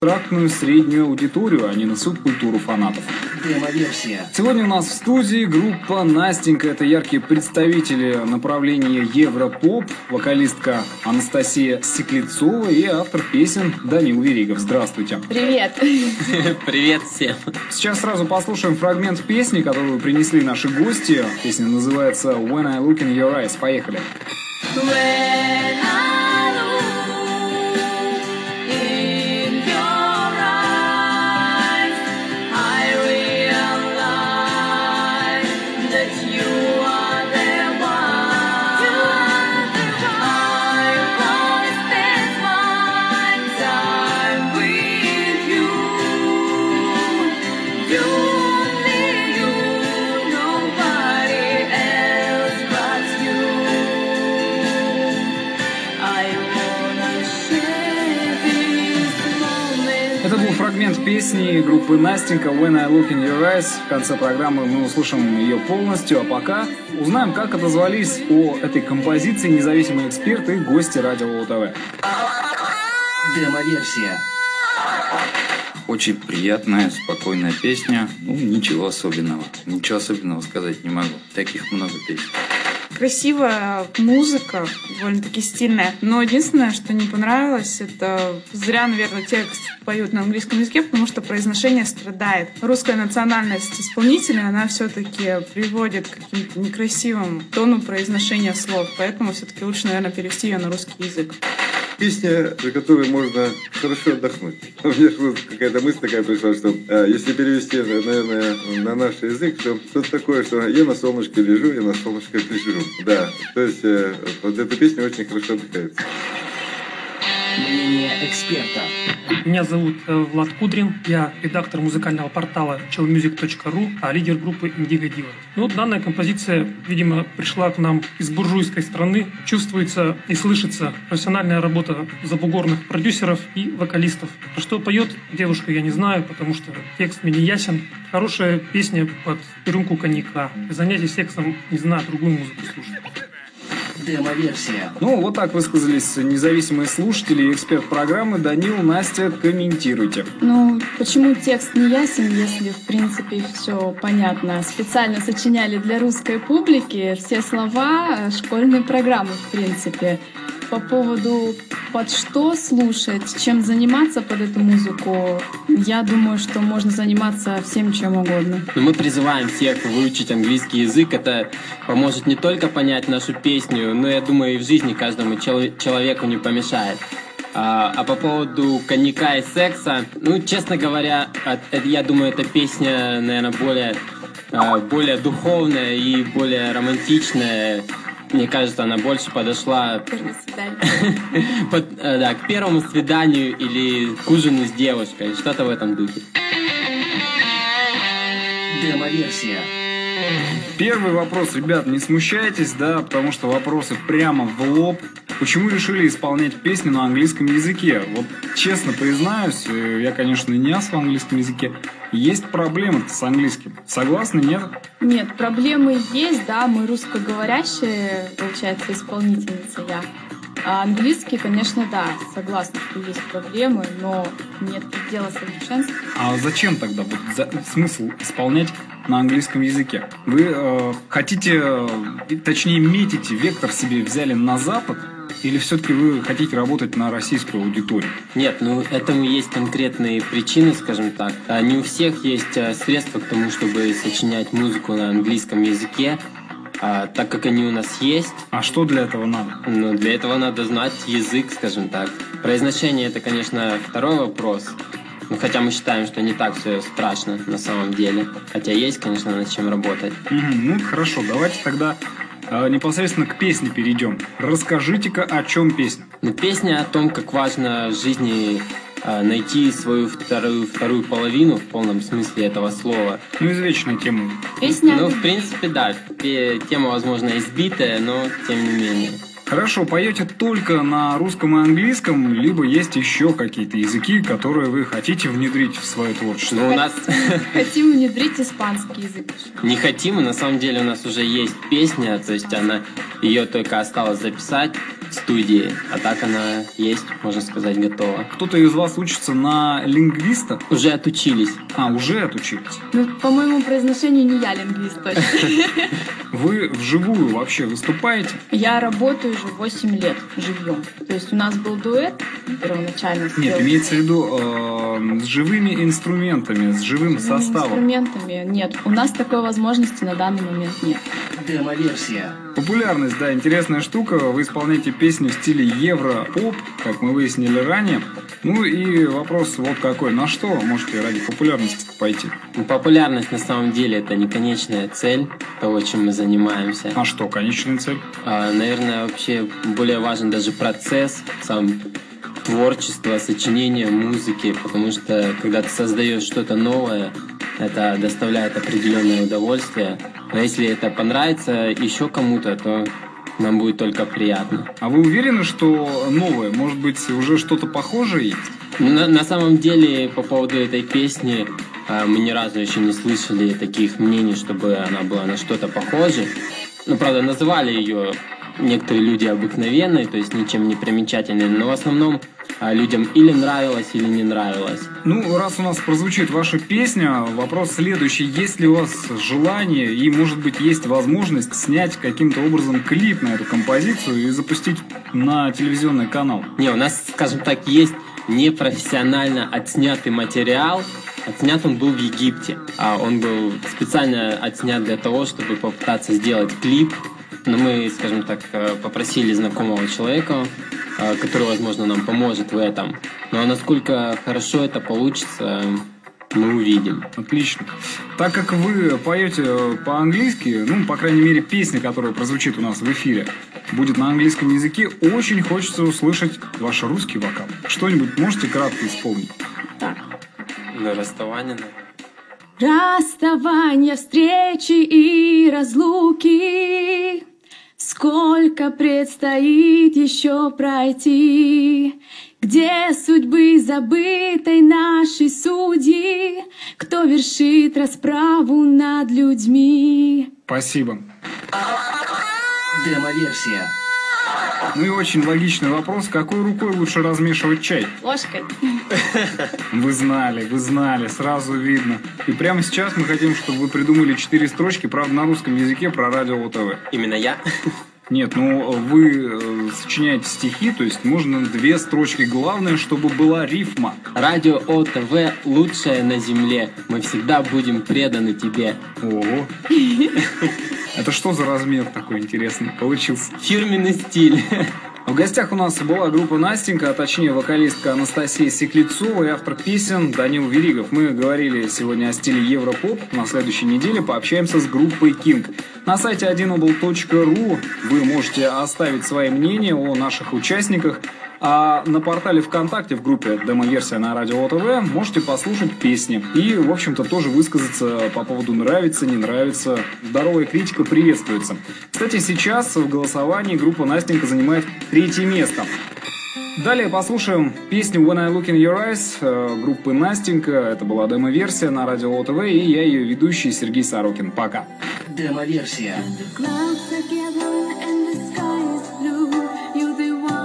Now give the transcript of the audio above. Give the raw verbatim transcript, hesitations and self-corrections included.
абстрактную среднюю аудиторию, а не на субкультуру фанатов. Демо-версия. Сегодня у нас в студии группа Настенька. Это яркие представители направления Европоп, вокалистка Анастасия Стеклецова и автор песен Данил Веригов. Здравствуйте. Привет. Привет всем. Сейчас сразу послушаем фрагмент песни, которую принесли наши гости. Песня называется When I Look in Your Eyes. Поехали. Это был фрагмент песни группы Настенька «When I Look in Your Eyes». В конце программы мы услышим ее полностью, а пока узнаем, как отозвались о этой композиции независимые эксперты и гости Радио ОТВ. Демо-версия. Очень приятная, спокойная песня. Ну, ничего особенного. Ничего особенного сказать не могу. Таких много песен. Красивая музыка, довольно-таки стильная. Но единственное, что не понравилось, это зря, наверное, текст поют на английском языке, потому что произношение страдает. Русская национальность исполнителя, она все-таки приводит к каким-то некрасивым тону произношения слов. Поэтому все-таки лучше, наверное, перевести ее на русский язык. Песня, за которой можно хорошо отдохнуть. У меня какая-то мысль такая пришла, что а, если перевести, наверное, на наш язык, что что-то такое, что я на солнышке лежу, я на солнышке лежу. Да, то есть э, вот эта песня очень хорошо отдыхается. Мнение эксперта. Меня зовут Влад Кудрин, я редактор музыкального портала чил мьюзик точка ру, а лидер группы Индиго Дива. Ну, данная композиция, видимо, пришла к нам из буржуйской страны. Чувствуется и слышится профессиональная работа забугорных продюсеров и вокалистов. Про что поет девушка, я не знаю, потому что текст мне не ясен. Хорошая песня под рюмку коньяка. При занятии сексом, не знаю, другую музыку слушать. Демо-версия. Ну, вот так высказались независимые слушатели и эксперт программы. Данил, Настя, комментируйте. Ну, почему текст не ясен, если, в принципе, все понятно? Специально сочиняли для русской публики все слова школьной программы, в принципе. По поводу под что слушать, чем заниматься под эту музыку, я думаю, что можно заниматься всем чем угодно. Но мы призываем всех выучить английский язык. Это поможет не только понять нашу песню, но, я думаю, и в жизни каждому чел- человеку не помешает. А, а по поводу коньяка и секса, ну, честно говоря, это, я думаю, эта песня, наверное, более, более духовная и более романтичная. Мне кажется, она больше подошла Под, да, к первому свиданию или к ужину с девушкой. Что-то в этом духе. Демо-версия. Первый вопрос, ребят, не смущайтесь, да, потому что вопросы прямо в лоб. Почему решили исполнять песню на английском языке? Вот честно признаюсь, я, конечно, не ас в английском языке. Есть проблемы с английским. Согласны, нет? Нет, проблемы есть, да, мы русскоговорящие, получается, исполнительница я. А английский, конечно, да, согласна, что есть проблемы, но нет предела совершенства. А зачем тогда вот за, смысл исполнять на английском языке? Вы э, хотите, э, точнее метите, вектор себе взяли на Запад, или все-таки вы хотите работать на российскую аудиторию? Нет, ну этому есть конкретные причины, скажем так. Не у всех есть средства к тому, чтобы сочинять музыку на английском языке. А, так как они у нас есть. А что для этого надо? Ну, для этого надо знать язык, скажем так. Произношение — это, конечно, второй вопрос. Ну, хотя мы считаем, что не так все страшно на самом деле. Хотя есть, конечно, над чем работать. Mm-hmm. Ну, хорошо, давайте тогда э, непосредственно к песне перейдем. Расскажите-ка, о чем песня? Ну, песня о том, как важно в жизни найти свою вторую, вторую половину в полном смысле этого слова. Ну, извечная тема. Песня? Ну, в принципе, да. Тема, возможно, избитая, но тем не менее. Хорошо, поете только на русском и английском, либо есть еще какие-то языки, которые вы хотите внедрить в свое творчество? Ну, у нас... Хотим внедрить испанский язык. Не хотим, на самом деле у нас уже есть песня, то есть она, ее только осталось записать. в студии. А так она есть, можно сказать, готова. Кто-то из вас учится на лингвиста? Уже отучились. А, уже отучились. Ну, по моему произношению не я лингвист точно. Вы вживую вообще выступаете? Я работаю уже восемь лет живьем. То есть у нас был дуэт первоначально. Нет, имеется в виду э, с живыми инструментами, с живым с живыми составом. инструментами нет. У нас такой возможности на данный момент нет. Демо-версия. Популярность, да, интересная штука. Вы исполняете песни в стиле евро-поп, как мы выяснили ранее. Ну и вопрос вот какой. На что можете ради популярности пойти? Популярность на самом деле это не конечная цель того, чем мы занимаемся. А что, конечная цель? А, наверное, вообще более важен даже процесс, сам творчество, сочинение музыки, потому что когда ты создаешь что-то новое, это доставляет определенное удовольствие. Но если это понравится еще кому-то, то нам будет только приятно. А вы уверены, что новое? Может быть, уже что-то похожее есть? На, на самом деле, по поводу этой песни, э, мы ни разу еще не слышали таких мнений, чтобы она была на что-то похоже. Ну, правда, называли ее некоторые люди обыкновенной, то есть ничем не примечательной, но в основном э, людям или нравилось, или не нравилось. Ну, раз у нас прозвучит ваша песня, вопрос следующий. Есть ли у вас желание и, может быть, есть возможность снять каким-то образом клип на эту композицию и запустить на телевизионный канал? Не, у нас, скажем так, есть непрофессионально отснятый материал. Отснят он был в Египте. А он был специально отснят для того, чтобы попытаться сделать клип. Но мы, скажем так, попросили знакомого человека, который, возможно, нам поможет в этом. Но насколько хорошо это получится, мы увидим. Отлично. Так как вы поете по-английски, ну, по крайней мере, песня, которая прозвучит у нас в эфире, будет на английском языке, очень хочется услышать ваш русский вокал. Что-нибудь можете кратко исполнить? Так. На расставание, Расставания, встречи и разлуки, сколько предстоит еще пройти, где судьбы забытой нашей судьи, кто вершит расправу над людьми. Спасибо. Демо-версия. Ну и очень логичный вопрос. Какой рукой лучше размешивать чай? Ложкой. Вы знали, вы знали, сразу видно. И прямо сейчас мы хотим, чтобы вы придумали четыре строчки, правда, на русском языке про радио ОТВ. Именно я? Нет, ну вы э, сочиняете стихи, то есть можно две строчки. Главное, чтобы была рифма. Радио ОТВ лучшее на земле. Мы всегда будем преданы тебе. Ого. Это что за размер такой интересный получился? Фирменный стиль. В гостях у нас была группа Настенька, а точнее вокалистка Анастасия Секлецова и автор песен Данил Веригов. Мы говорили сегодня о стиле европоп. На следующей неделе пообщаемся с группой King. На сайте один обл точка ру вы можете оставить свои мнения о наших участниках. А на портале ВКонтакте в группе «Демо-версия» на радио ОТВ можете послушать песни. И, в общем-то, тоже высказаться по поводу нравится, не нравится. Здоровая критика приветствуется. Кстати, сейчас в голосовании группа Настенька занимает третье место. Далее послушаем песню «When I Look in Your Eyes» группы Настенька. Это была демо-версия на радио ОТВ, и я ее ведущий Сергей Сорокин. Пока. Демо-версия. The clouds are gathering